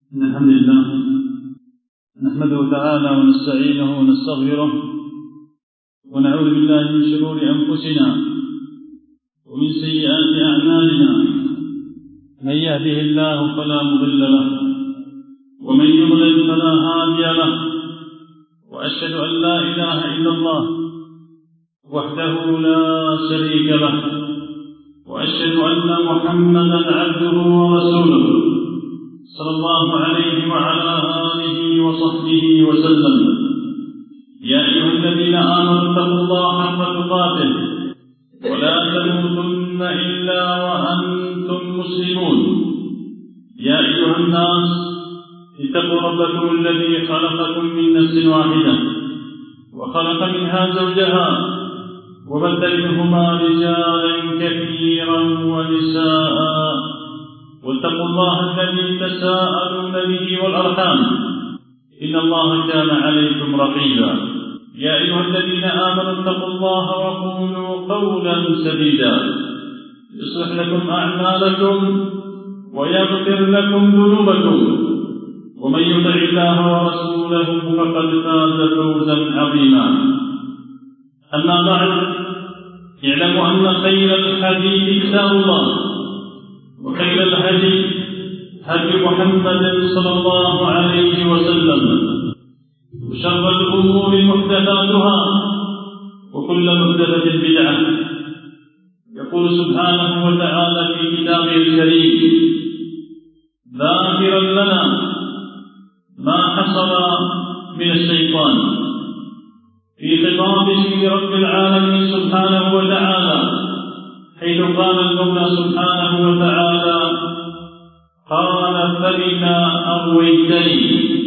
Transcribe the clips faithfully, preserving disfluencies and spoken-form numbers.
إن الحمد لله نحمده تعالى ونستعينه ونستغفره ونعوذ بالله من شرور أنفسنا ومن سيئات أعمالنا. من يهده الله فلا مضل له ومن يضلل فلا هادي له، وأشهد أن لا إله إلا الله وحده لا شريك له، وأشهد أن محمدا عبده ورسوله صلى الله عليه وعلى آله وصحبه وسلم. يا أيها الذين آمنوا اتقوا الله حق تقاته ولا تموتن إلا وأنتم مسلمون. يا أيها الناس اتقوا ربكم الذي خلقكم من نفس واحدة وخلق منها زوجها وبث منهما رجالا كثيرا ونساء، واتقوا الله الذي تساءلون به والأرحام إن الله كان عليكم رقيبا. يا أيها الذين آمنوا اتقوا الله وقولوا قولا سديدا يصلح لكم أعمالكم ويغفر لكم ذنوبكم، ومن يطع الله ورسوله فقد فاز فوزا عظيما. أما بعد، اعلموا أن خير الحديث كتاب الله، وخير الهدي هدي محمد صلى الله عليه وسلم، وشر الأمور محدثاتها وكل محدثة بدعة. يقول سبحانه وتعالى في كتابه الكريم ذاكرا لنا ما حصل من الشيطان في خطابه لرب العالمين سبحانه وتعالى، حيث قال المولى سبحانه وتعالى: قال فبما أغويتني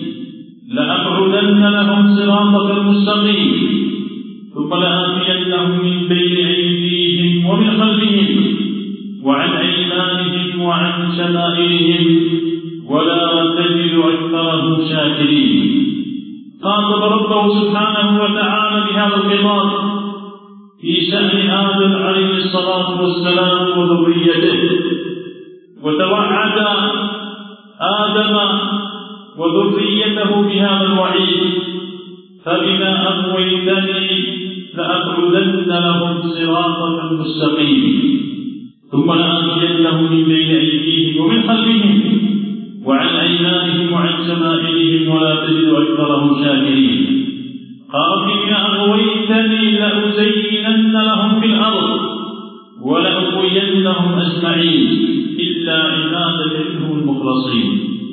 لأقعدن لهم صراطك المستقيم ثم لآتينهم من بين أيديهم ومن خلفهم وعن أيمانهم وعن شمائلهم ولا تجد أكثرهم شاكرين. خاطب ربه سبحانه وتعالى بهذا الخطاب في شأن آدم عليه الصلاة والسلام وذريته، وتوعد آدم وذريته بهذا الوعيد: فبما أغويتني لأقعدن لهم صراطك المستقيم ثم لآتينهم من بين أيديهم ومن خلفهم وعن أيمانهم وعن شمائلهم ولا تجد أكثرهم شاكرين. قال: بما أغويتني لأزينن لهم في الأرض ولأغوينهم أجمعين إلا عبادك منهم المخلصين.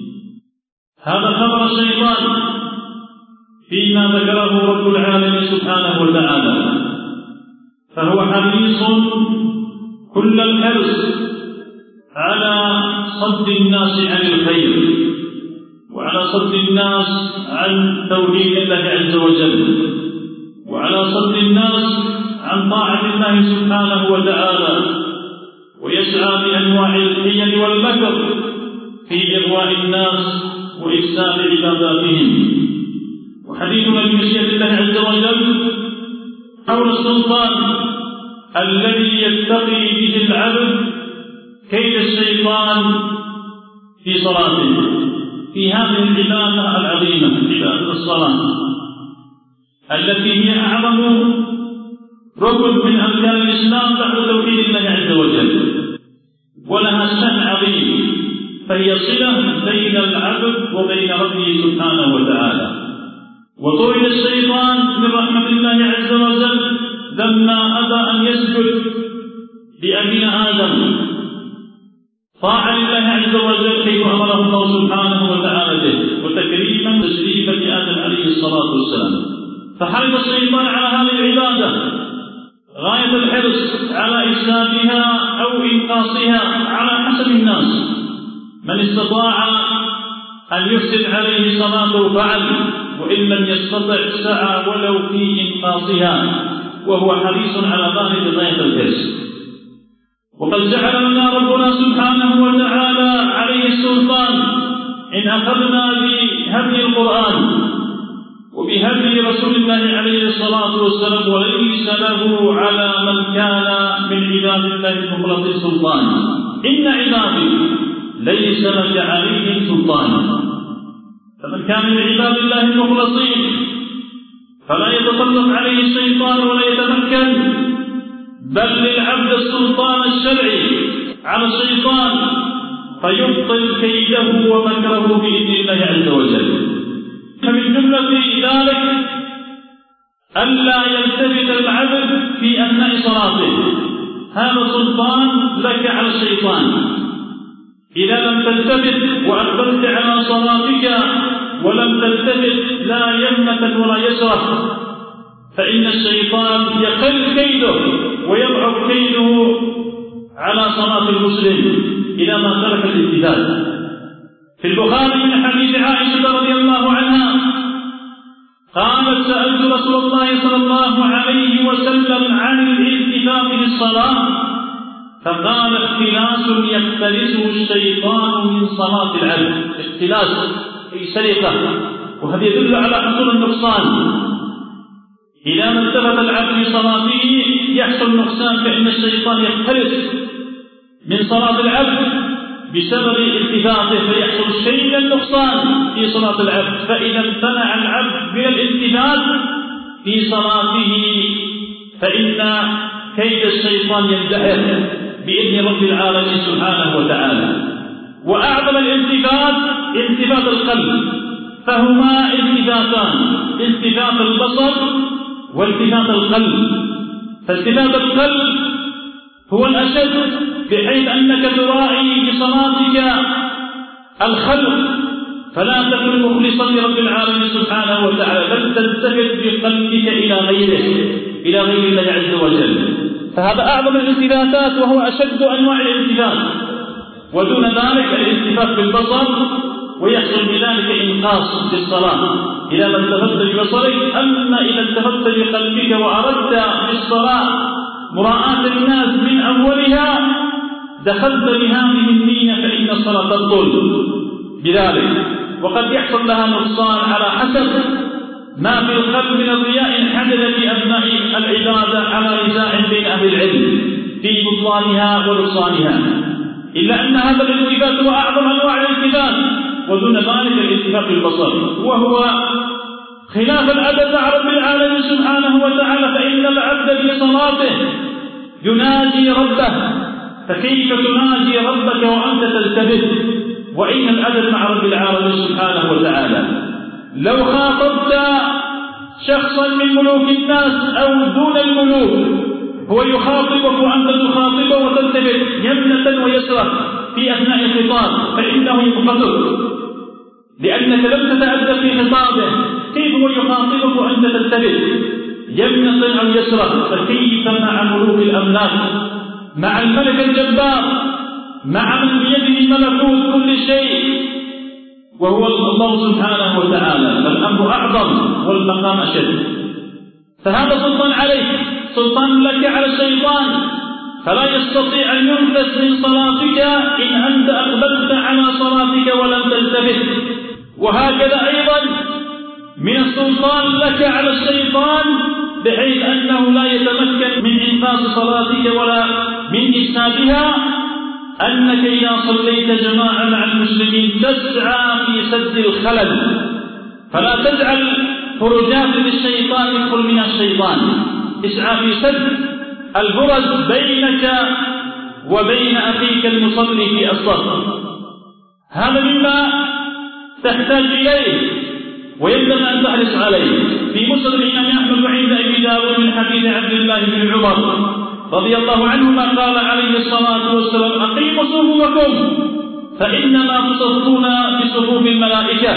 هذا خبر الشيطان فيما ذكره رب العالمين سبحانه وتعالى، فهو حريص كل الحرص على صد الناس عن الخير وعلى صد الناس عن توحيد الله عز وجل وعلى صد الناس عن طاعة الله سبحانه وتعالى، ويسعى بأنواع الحيل والمكر في إغواء الناس وإفساد عباداتهم. وحديثنا بمشيئة الله عز وجل حول السلطان الذي يتقي به العبد كيد الشيطان في صلاته، في هذه العبادة العظيمة، عبادة الصلاة التي هي أعظم ركن من أركان الإسلام بعد توحيد الله عز وجل، ولها شأن عظيم، فهي صلة بين العبد وبين ربه سبحانه وتعالى. وطرد الشيطان من رحمة الله عز وجل لما أبى أن يسجد لأبينا آدم طاعة لله عز وجل حيث أمره الله سبحانه وتعالى به، وتكريما تشريفا لآدم عليه الصلاة والسلام. فحرص الشيطان على هذه العبادة غاية الحرص على إفسادها أو إنقاصها على حسب الناس. من استطاع أن يفسد عليه صلاته فعل، وإن لم يستطع سعى ولو في إنقاصها، وهو حريص على ذلك غاية الحرص. وقد جعل لنا ربنا سبحانه وتعالى عليه السلطان إن أخذنا بهدي القرآن وبهدي رسول الله عليه الصلاة والسلام، وليس له على من كان من عباد الله المخلصين سلطان. إن عبادي ليس لك عليهم سلطان. فمن كان من عباد الله المخلصين فلا يتسلط عليه الشيطان ولا يتمكن، بل للعبد السلطان الشرعي على الشيطان فيبطل كيده ومكره بإذن الله عز وجل. فمن جملة ذلك ألا يلتفت العبد في أثناء صلاته، هذا سلطان لك على الشيطان. إذا لم تلتفت وأقبلت على صلاتك ولم تلتفت لا يمنة ولا يسرة، فإن الشيطان يقل كيده ويضعف كيده على صلاة المسلم إذا ما ترك الالتفات. في البخاري من حديث عائشة رضي الله عنها قالت: سألت رسول الله صلى الله عليه وسلم عن الالتفات في الصلاة فقال: اختلاس يختلسه الشيطان من صلاة العبد. اختلاس أي سرقة، وهذا يدل على حصول النقصان. إذا ما التفت العبد في صلاته يحصل نقصان، فإن الشيطان يختلس من صلاة العبد بسبب التفاته فيحصل شيء من النقصان في صلاة العبد. فإذا امتنع العبد من الالتفات في صلاته فإن كيد الشيطان يندحر بإذن رب العالمين سبحانه وتعالى. وأعظم الالتفات التفات القلب، فهما التفاتان: التفات البصر والتفات القلب. فالتفات القلب هو الأشد، بحيث أنك تراعي بصلاتك الخلق فلا تكن مخلصا لرب العالمين سبحانه وتعالى، بل تلتفت بقلبك إلى غيره إلى غير الله عز وجل. فهذا أعظم الالتفاتات وهو أشد أنواع الالتفات. ودون ذلك الالتفات بالبصر، ويحصل بذلك إنقاص في الصلاة إذا ما التفت ببصرك. أما إذا التفت بقلبك وأردت في الصلاة مراعاة الناس من أولها دخلت بهذه النية فإن الصلاة تبطل بذلك، وقد يحصل لها نقصان على حسب ما في القلب من الرياء حدث في أثناء العبادة على نزاع بين أهل العلم في بطلانها ونقصانها. إلا أن هذا الالتفات هو أعظم أنواع الالتفات، ودون ذلك الالتفات بالبصر وهو خلاف الأدب مع رب العالمين سبحانه وتعالى. فإن العبد في صلاته يناجي ربه، فكيف تناجي ربك وأنت تلتفت؟ وإن الأدب مع رب العالمين سبحانه وتعالى. لو خاطبت شخصا من ملوك الناس أو دون الملوك هو يخاطبك وأنت تخاطبه وتلتفت يمنة ويسرة في أثناء الخطاب فإنه ينقذك، لأنك لم تتأدب في خطابه. كيف هو يخاطبك وأنت تلتفت يمنة أو يسرة؟ فكيف مع ملوك الأملاك، مع الملك الجبار، مع من بيده ملكوت كل شيء وهو الله سبحانه وتعالى؟ فالأمر أعظم والمقام أشد. فهذا سلطان عليك، سلطان لك على الشيطان، فلا يستطيع أن يخلص من صلاتك إن أنت أقبلت على صلاتك ولم تلتفت. وهكذا أيضا من السلطان لك على الشيطان بحيث أنه لا يتمكن من إنقاذ صلاتك ولا من إفسادها، أنك إذا صليت جماعة مع المسلمين تسعى في سد الخلل، فلا تجعل فرجات للشيطان يدخل من الشيطان، اسعى في سد البرز بينك وبين أخيك المصلي في الصف. هذا مما تحتاج إليه وينبغي أن تحرص عليه. في مسند الإمام أحمد وعند أبي داود من حديث عبد الله بن عمر رضي الله عنهما قال عليه الصلاة والسلام: أقيموا صفوفكم فإنما تصفون بصفوف الملائكة،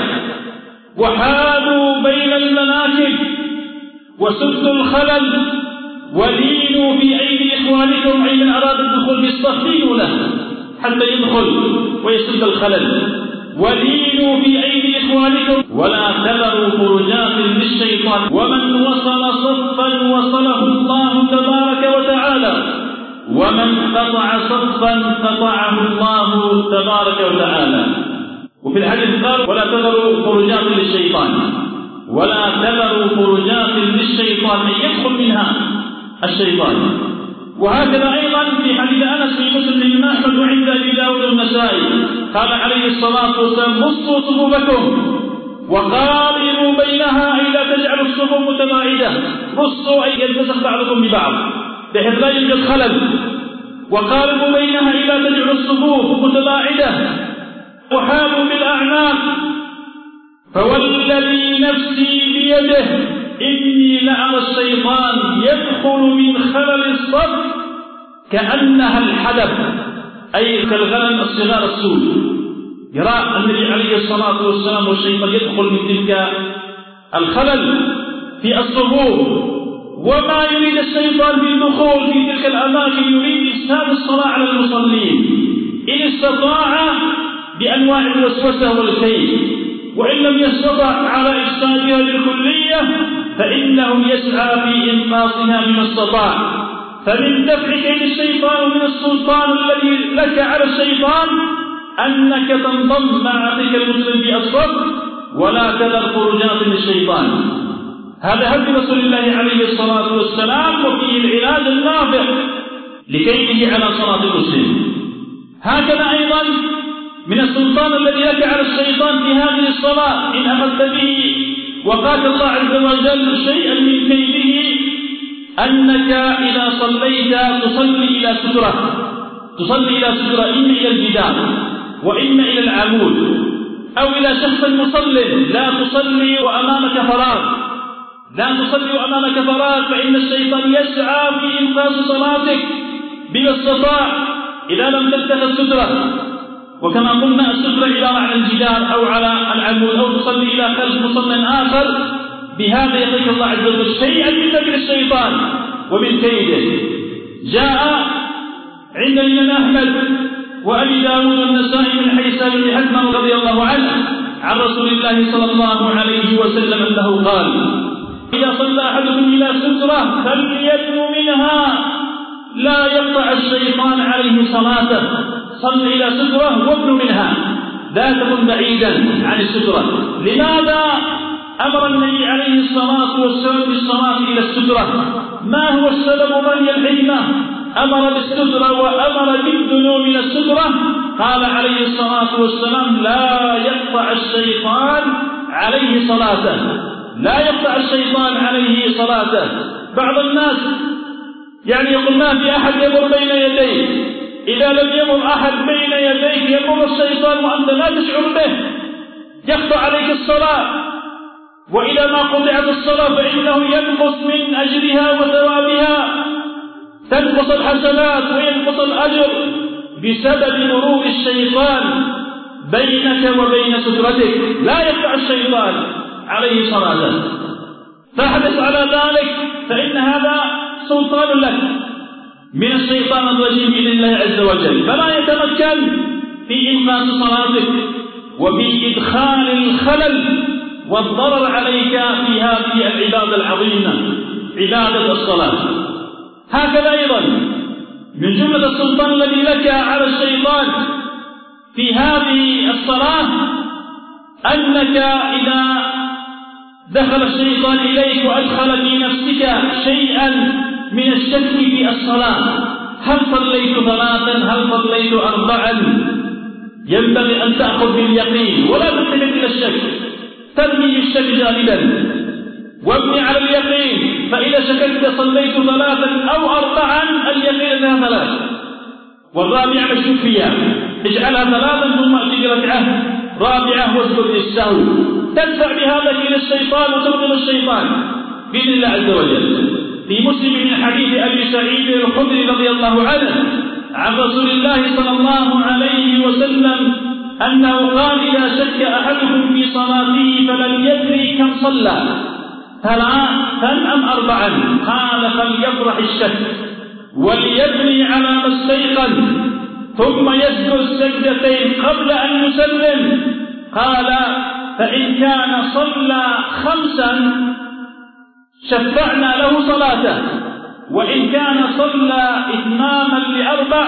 وحالوا بين المناكب وسدوا الخلل، ولينوا في أيدي إخوانكم، أي من أراد الدخول في الصف لينوا له حتى يدخل ويسد الخلل، ولينوا في أيدي إخوانكم، ولا تذروا فرجات للشيطان، ومن وصل صفا وصله الله تبارك وتعالى، ومن قطع صفا قطعه الله تبارك وتعالى. وفي الحديث قال: ولا تذروا فرجات للشيطان، ولا تذروا فرجات للشيطان أن يدخل منها الشيطان. وهكذا أيضا في حديث أنس في مسلم بن أحمد وعند أبي داود والنسائي قال عليه الصلاة والسلام: بسطوا صفوفكم وقاربوا بينها أي لا تجعلوا الصفوف متباعدة، رصوا أي يلتصق بعضكم ببعض بحيث لا يوجد خلل. وقاربوا بينها أي لا تجعلوا الصفوف متباعدة، وحاذوا بالأعناق. فوالذي نفسي بيده إني لأرى الشيطان يدخل من خلل الصف كأنها الحدب، أي كالغنم الصغار السود. يرى النبي عليه الصلاة والسلام والشيطان يدخل من تلك الخلل في الصفوف، وما يريد الشيطان بالدخول في تلك الأماكن، يريد إفساد الصلاة على المصلين إن استطاع بأنواع الوسوسة والكيد، وإن لم يستطع على إفسادها بالكلية فإنه يسعى في إنقاصها بما استطاع. فمن دفع كيد الشيطان ومن السلطان الذي لك على الشيطان أنك تنضم مع أخيك المسلم في الصف ولا تذر خروجات للشيطان. هذا هدي رسول الله عليه الصلاة والسلام، وفيه العلاج النافع لكيده على صلاة المسلم. هكذا أيضا من السلطان الذي لك على الشيطان في هذه الصلاة إن أخذت به وقاك الله عز وجل شيئا من كيده، أنك إذا صليت تصلي إلى سترة، تصلي إلى سترة إما إلى الجدار وإما إلى العمود أو إلى شخص مصل، لا تصلي وأمامك فراغ، لا تصلي وأمامك فراغ، فإن الشيطان يسعى في إنقاذ صلاتك بما استطاع إذا لم تتخذ سترة. وكما قلنا السترة عبارة عن الجدار أو على العمود أو تصلي إلى خلف مصل آخر، بهذا يقيك الله عز وجل شيئا من مكر الشيطان ومن كيده. جاء عند الإمام أحمد وأبي داود والنسائي من حديث أبي حاتم رضي الله عنه عن رسول الله صلى الله عليه وسلم أنه قال: إذا صلى أحدكم إلى سترة فليدن منها لا يقطع الشيطان عليه صلاته. صل إلى سترة وابن منها، لا تكن بعيدا عن السترة. لماذا أمر النبي عليه الصلاة والسلام بالصلاة إلى السترة؟ ما هو السبب وما هي الحكمة؟ أمر بالسترة وأمر بالدنو من السترة. قال عليه الصلاة والسلام: لا يقطع الشيطان عليه صلاته، لا يقطع الشيطان عليه صلاته. بعض الناس يعني يقول ما في أحد يمر بين يديه، إذا لم يمر أحد بين يديك يمر الشيطان وأنت لا تشعر به، يقطع عليك الصلاة. وإذا ما قطعت الصلاة فإنه ينقص من أجرها وثوابها، تنقص الحسنات وينقص الأجر بسبب مرور الشيطان بينك وبين سترتك. لا يقطع الشيطان عليه صلاته، فاحرص على ذلك، فإن هذا سلطان لك من الشيطان الرجيم بإذن الله عز وجل، فلا يتمكن في إنقاذ صلاتك وفي إدخال الخلل والضرر عليك في هذه العبادة العظيمة، عبادة الصلاة. هكذا أيضا من جملة السلطان الذي لك على الشيطان في هذه الصلاة أنك إذا دخل الشيطان إليك وأدخل في نفسك شيئا من الشك في الصلاة، هل صليت ثلاثا هل صليت أربعا، ينبغي أن تأخذ باليقين ولا تلتفت إلى الشك، ترمي الشك جانبا وابني على اليقين. فإذا شككت صليت ثلاثا أو أربعا اليقين أنها ثلاث، والرابعة مشكوك فيها، اجعلها ثلاثا ثم أتي بركعة رابعة واسجد للسهو، تدفع بهذا إلى الشيطان وتبطل الشيطان بإذن الله عز وجل. في مسلم من حديث أبي سعيد الخدري رضي الله عنه عن رسول الله صلى الله عليه وسلم أنه قال: إذا شك أحدكم في صلاته فلم يدري كم صلى ثلاثا أم أربعا، قال: فليطرح الشك وليبني على ما استيقن ثم يسجد سجدتين قبل أن يسلم. قال: فإن كان صلى خمسا شفعنا له صلاته، وإن كان صلى إتماما لأربع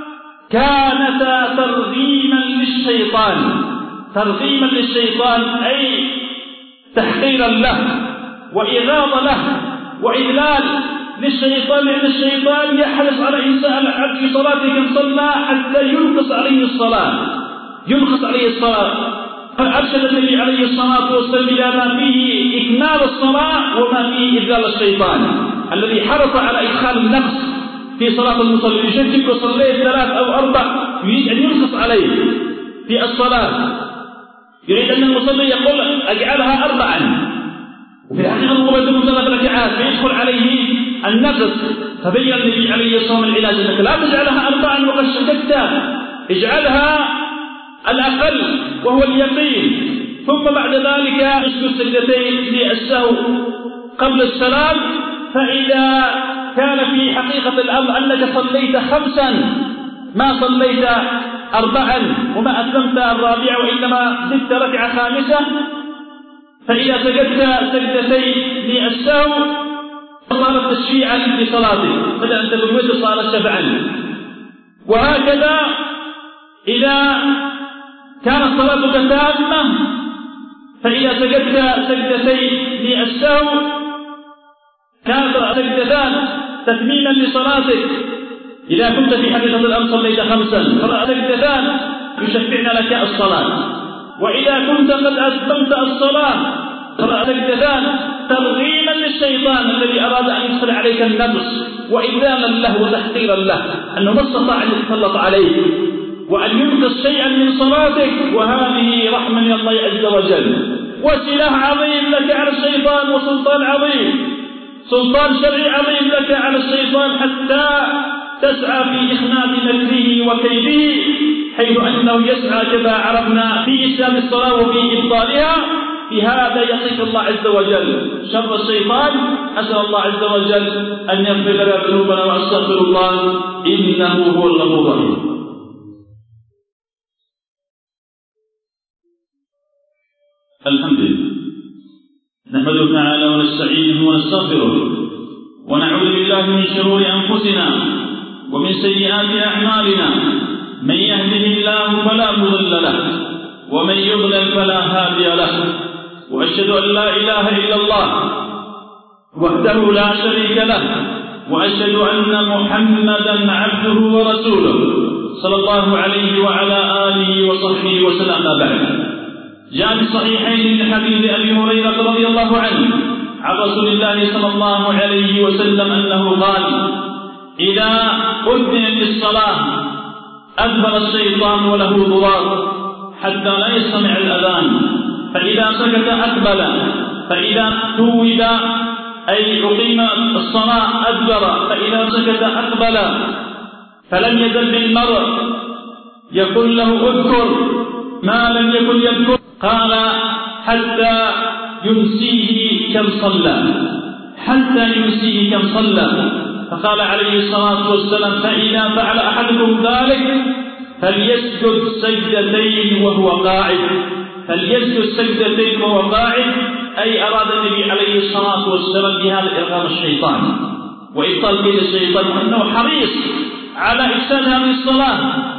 كانتا ترغيما للشيطان، ترغيما للشيطان أي تحقيرا له وإغاظة له وإذلال للشيطان، لأن الشيطان يحرص على إنسان العبد في صلاته كم صلى حتى ينقص عليه الصلاة، ينقص عليه الصلاة. أرشد النبي عليه الصلاة والسلام إلى ما فيه إكمال الصلاة وما فيه إذلال الشيطان الذي حرص على إدخال النقص في صلاة المصلي. يشكك وصليت ثلاث أو أربع يريد أن ينقص عليه في الصلاة، يريد أن المصلي يقول أجعلها أربعا، وفي الحقيقة هو يتم ثلاث ركعات فيدخل عليه النقص. فبين النبي عليه الصلاة والسلام العلاج أنك لا تجعلها أربعا وقد شككت، اجعلها الأقل وهو اليقين، ثم بعد ذلك اسجد سجدتين للسهو قبل السلام. فإذا كان في حقيقة الأمر أنك صليت خمسا ما صليت أربعا وما أتممت الرابعة وإنما زدت ركعة خامسة، فإذا سجدت سجدتين للسهو صارت تشفيعا لصلاتك، بدل أن تكون وتر صارت شفعا. وهكذا إذا كانت صلاتك تامة فإذا سجدت سجدتين للسهو كانت سجدتان تتميما لصلاتك. إذا كنت في حقيقة الأمر صليت خمسا فسجدتان يشفعن لك الصلاة، وإذا كنت قد أتممت الصلاة فسجدتان ترغيما للشيطان الذي أراد أن يدخل عليك النقص وإذلالا له وتحقيرا له، أنه ما استطاع أن يتسلط عليك وأن ينقص شيئا من صلاتك. وهذه رحمة من الله عز وجل وسلاح عظيم لك على الشيطان وسلطان عظيم، سلطان شرعي عظيم لك على الشيطان حتى تسعى في إخناق مكره وكيده، حيث أنه يسعى كما عرفنا في إسلام الصلاة وفي إبطالها. في هذا يصف الله عز وجل شر الشيطان. أسأل الله عز وجل أن يغفر لنا ذنوبنا وأستغفر الله إنه هو الغفور الرحيم. الحمد لله نحمده تعالى ونستعينه ونستغفره ونعوذ بالله من شرور أنفسنا ومن سيئات أعمالنا، من يهده الله فلا مضل له ومن يضلل فلا هادي له، وأشهد أن لا إله إلا الله وحده لا شريك له، وأشهد أن محمدا عبده ورسوله صلى الله عليه وعلى آله وصحبه وسلم. بعد جاء في الصحيحين من حديث أبي هريرة رضي الله عنه عن رسول الله صلى الله عليه وسلم أنه قال: إذا أذن للصلاة أدبر الشيطان وله ضرار حتى لا يستمع الأذان، فإذا سكت أقبل، فإذا ثوب أي أقيم الصلاة أدبر، فإذا سكت أقبل، فلم يزل بالمرء يقول له اذكر ما لم يكن يذكر، قال حتى يمسيه كم صلى، حتى يمسيه كم صلى. فقال عليه الصلاة والسلام: فإذا فعل أحدكم ذلك فليسجد سجدتين وهو قاعد، فليسجد سجدتين وهو قاعد، أي أراد النبي عليه الصلاة والسلام بهذا إرغام الشيطان وإبطال كيد الشيطان، وأنه حريص على إفساد هذه الصلاة،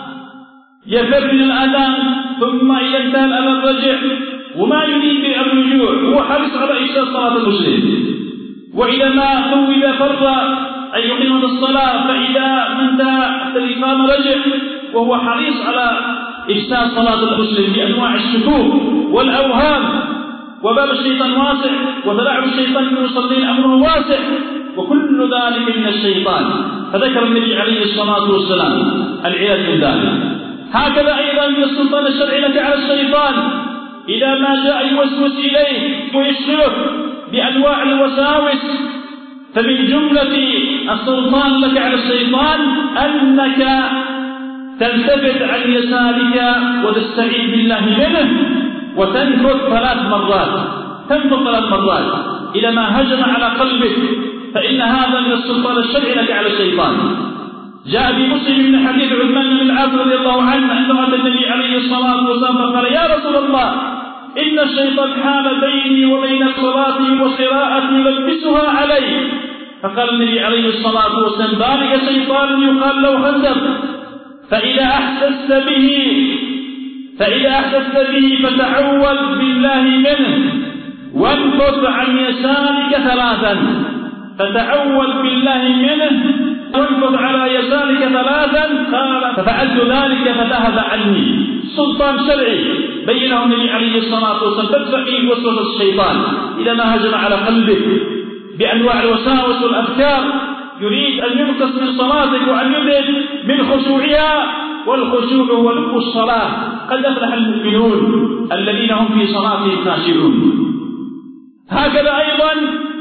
يفر من الأذان ثم إذا انتهى الأذان رجع وما يريد بالرجوع، هو حريص على إفساد صلاة المسلم. وإذا ما ثوب فر أي يقيم الصلاة، فإذا ما انتهى حتى الإقامة رجع، وهو حريص على إفساد صلاة المسلم بأنواع الشكوك والأوهام. وباب الشيطان واسع، وتلاعب الشيطان بالمصلين أمره واسع، وكل ذلك من الشيطان. فذكر النبي عليه الصلاة والسلام العلاج من ذلك. هكذا أيضا من السلطان الشرعي لك على الشيطان إذا ما جاء يوسوس إليه ويشغلك بأنواع الوساوس، فمن جملة السلطان لك على الشيطان أنك تلتفت عن يسارك وتستعيذ بالله منه وتنفث ثلاث مرات، تنفث ثلاث مرات إذا ما هجم على قلبك، فإن هذا من السلطان الشرعي لك على الشيطان. جاء في مسلم من حديث عثمان بن العاص رضي الله عنه عندما أتى النبي عليه الصلاة والسلام فقال: يا رسول الله، إن الشيطان حال بيني وبين صلاتي وقراءتي يلبسها علي. فقال النبي عليه الصلاة والسلام: ذلك شيطان يقال له خنزب، فإذا أحسست به فإذا أحسست به فتعوذ بالله منه وانفث عن يسارك ثلاثا، فتعوذ بالله منه وانفث على يسارك ثلاثا. قال: ففعلت ذلك فذهب عني. سلطان شرعي بينه النبي عليه الصلاة والسلام تدفع فيه وسوسة الشيطان إذا ما هجم على قلبك بأنواع الوساوس والأفكار، يريد أن ينقص من صلاتك وأن يذهب من خشوعها، والخشوع هو لب الصلاة. قد أفلح المؤمنون الذين هم في صلاتهم خاشعون. هكذا أيضا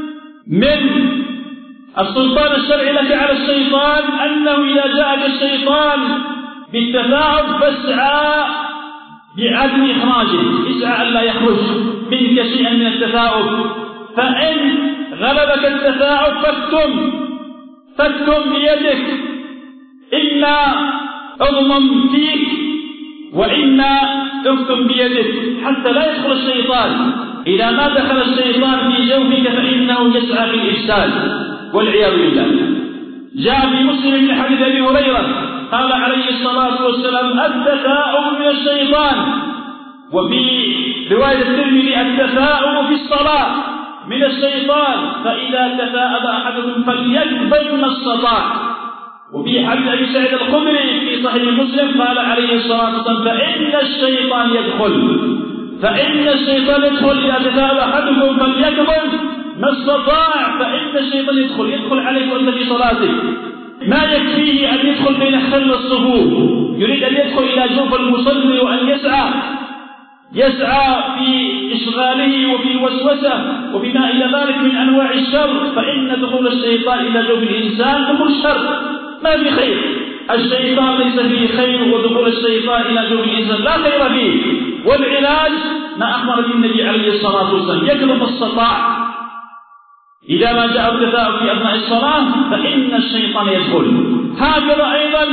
من السلطان الشرعي لك على الشيطان أنه إذا جاءك الشيطان بالتثاؤب فاسعى بعدم إخراجه، اسعى ألا يخرج منك شيئا من التثاؤب. فإن غلبك التثاؤب فاكتم فاكتم بيدك، إما اضمم فيك وإما اكتم بيدك حتى لا يدخل الشيطان. إذا ما دخل الشيطان في جوفك فإنه يسعى في الإفساد والعياذ بالله. جاء في مسلم من حديث أبي هريرة قال عليه الصلاة والسلام التثاؤب من الشيطان، وفي رواية الترمذي التثاؤب في الصلاة من الشيطان، فإذا تثاءب أحدكم فليكظم ما استطاع. وفي حديث أبي سعيد الخدري في صحيح مسلم قال عليه الصلاة والسلام فإن الشيطان يدخل فإن الشيطان يدخل إذا تثاءب أحدكم فليكظم ما استطاع، فإن الشيطان يدخل يدخل عليك وأنت في صلاتك. ما يكفيه أن يدخل بين خل الصفوف، يريد أن يدخل إلى جوف المصلي وأن يسعى يسعى في إشغاله وفي وسوسة وبما إلى ذلك من أنواع الشر. فإن دخول الشيطان إلى جوف الإنسان دخول شر، ما في خير. الشيطان ليس فيه خير، ودخول الشيطان إلى جوف الإنسان لا خير فيه. والعلاج ما أخبر به النبي عليه الصلاة والسلام يكذب استطاع. إذا ما جاء التثاؤب في أثناء الصلاة فإن الشيطان يدخل. هكذا أيضا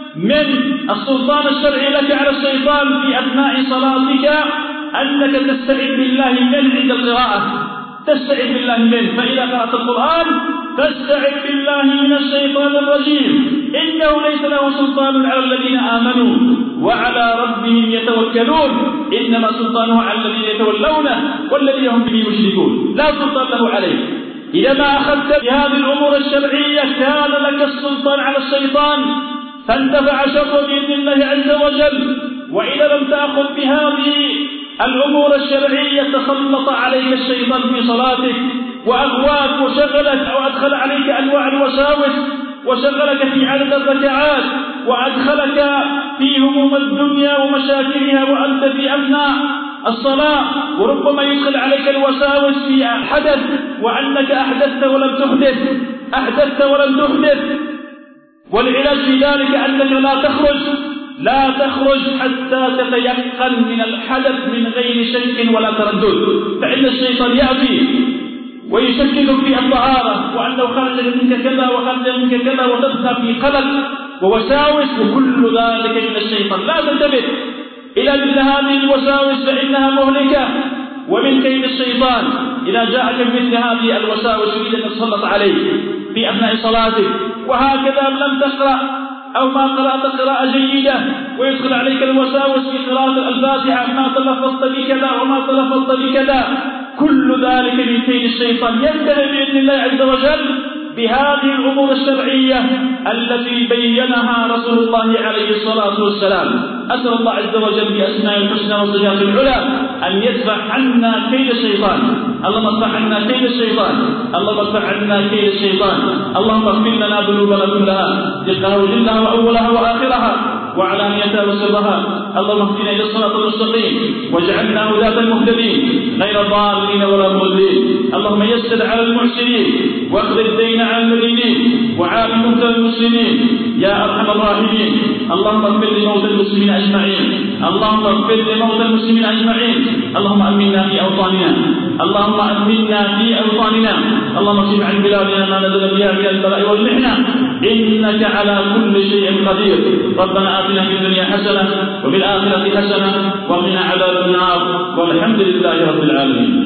من السلطان الشرعي لك على الشيطان في أثناء صلاتك أنك تستعذ بالله منه عند القراءة، تستعذ بالله منه. فإذا قرأت القرآن فاستعذ بالله من الشيطان الرجيم إنه ليس له سلطان على الذين آمنوا وعلى ربهم يتوكلون، إنما سلطانه على الذين يتولونه والذين هم به مشركون، لا سلطان له عليه. إذا ما أخذت بهذه الأمور الشرعية كان لك السلطان على الشيطان فانتفع شره بإذن الله عز وجل. وإذا لم تأخذ بهذه الأمور الشرعية تسلط عليك الشيطان في صلاتك وأغواك وشغلك وأدخل عليك أنواع الوساوس وشغلك في عدد الركعات وأدخلك في هموم الدنيا ومشاكلها وأنت في أثناء الصلاة، وربما يدخل عليك الوساوس في حدث وأنك أحدثت ولم تحدث أحدثت ولم تحدث. والعلاج في ذلك أنك لا تخرج لا تخرج حتى تتيقن من الحدث من غير شك ولا تردد، فإن الشيطان يأتي ويشككك في الطهارة وأنه خرج منك كذا وخرج منك كذا وتبقى في قلق ووساوس، وكل ذلك من الشيطان. لا تنتبه إلى مثل هذه الوساوس فإنها مهلكة ومن كيد الشيطان. إذا جاءك مثل هذه الوساوس يريد أن تسلط عليك في أثناء صلاتك، وهكذا لم تقرأ أو ما قرأت قراءة جيدة ويدخل عليك الوساوس في قراءة الفاتحة ما تلفظت بكذا وما تلفظت بكذا، كل ذلك من كيد الشيطان. ينتهي بإذن الله عز وجل بهذه الأمور الشرعية التي بينها رسول الله عليه الصلاة والسلام. أسأل الله عز وجل بأسماء الحسنى وصفاته العلى أن يدفع عنا كيد الشيطان. اللهم ادفع عنا كيد الشيطان اللهم ادفع عنا كيد الشيطان اللهم اغفر لنا ذنوبنا كلها دقها وجلها وأولها وآخرها وعلانيتها وسرها. اللهم اهدنا إلى الصراط المستقيم واجعلنا هداة المهتدين غير ضالين ولا مضلين. اللهم يسر على المعسرين واخذ الدين عن المدينين وعاف موتى المسلمين يا أرحم الراحمين. اللهم اغفر لموتى المسلمين أجمعين اللهم اغفر لموتى المسلمين أجمعين. اللهم أمنا في أوطاننا اللهم أمنا في أوطاننا اللهم اصرف عن بلادنا ما نزل بها من البلاء والمحنة إنك على كل شيء قدير. ربنا آتنا في الدنيا حسنة وفي الآخرة حسنة وقنا عذاب النار والحمد لله رب العالمين.